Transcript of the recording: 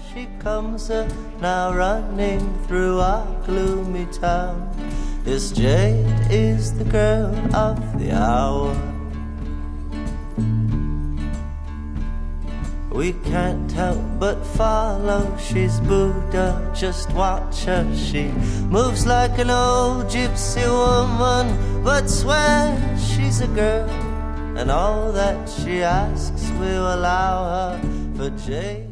she comes now running through our gloomy town. This Jade is the girl of the hour. We can't help but follow, she's Buddha, just watch her. She moves like an old gypsy woman, but swears she's a girl, and all that she asks we'll allow her. For Jade